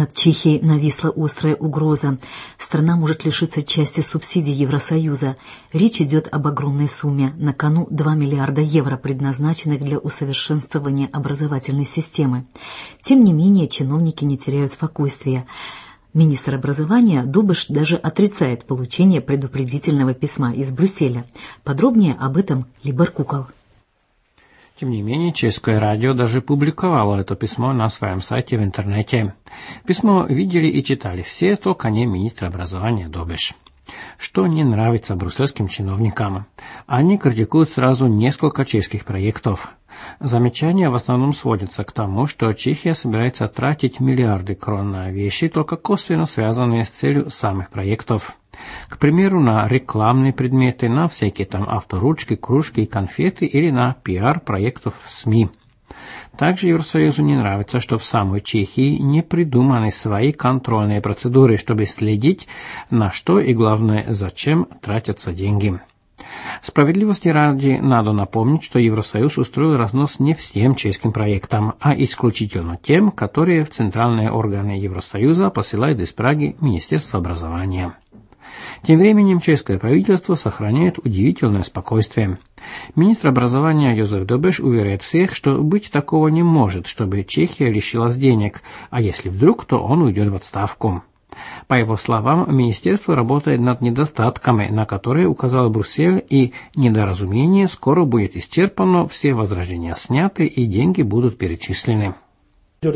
Над Чехией нависла острая угроза. Страна может лишиться части субсидий Евросоюза. Речь идет об огромной сумме. На кону 2 миллиарда евро, предназначенных для усовершенствования образовательной системы. Тем не менее, чиновники не теряют спокойствия. Министр образования Дубеш даже отрицает получение предупредительного письма из Брюсселя. Подробнее об этом Либор Кукол. Тем не менее, České радио даже публиковало это письмо на своем сайте в интернете. Письмо видели и читали все, только не министр образования Дубеш. Что не нравится брюссельским чиновникам? Они критикуют сразу несколько чешских проектов. Замечания в основном сводятся к тому, что Чехия собирается тратить миллиарды крон на вещи, только косвенно связанные с целью самих проектов. К примеру, на рекламные предметы, на всякие там авторучки, кружки и конфеты или на пиар проектов в СМИ. Также Евросоюзу не нравится, что в самой Чехии не придуманы свои контрольные процедуры, чтобы следить, на что и, главное, зачем тратятся деньги. Справедливости ради надо напомнить, что Евросоюз устроил разнос не всем чешским проектам, а исключительно тем, которые в центральные органы Евросоюза посылает из Праги Министерство образования. Тем временем чешское правительство сохраняет удивительное спокойствие. Министр образования Josef Dobeš уверяет всех, что быть такого не может, чтобы Чехия лишилась денег, а если вдруг, то он уйдет в отставку. По его словам, министерство работает над недостатками, на которые указал Брюссель, и недоразумение скоро будет исчерпано, все возражения сняты и деньги будут перечислены. До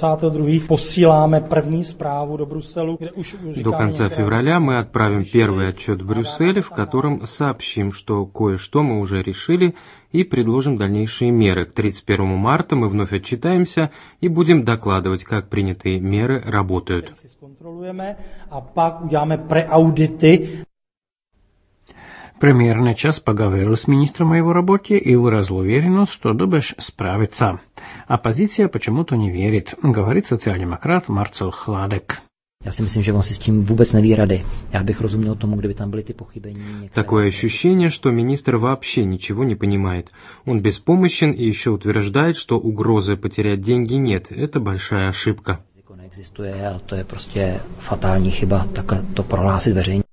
конца февраля мы отправим первый отчет в Брюссель, в котором сообщим, что кое-что мы уже решили, и предложим дальнейшие меры. К 31 марта мы вновь отчитаемся и будем докладывать, как принятые меры работают. Премьер на час поговорил с министром о его работе и выразил уверенность, что Добеш справится. Оппозиция почему-то не верит, говорит социал-демократ Marcel Hladek. Já si myslím, že on si s tím vůbec neví rady. Já bych rozuměl tomu, kdyby tam byly ty pochybení. Такое ощущение, что министр вообще ничего не понимает. Он беспомощен и еще утверждает, что угрозы потерять деньги нет. Это большая ошибка. Neexistuje a to je prostě fatální chyba, tak to prohlásit veřejně.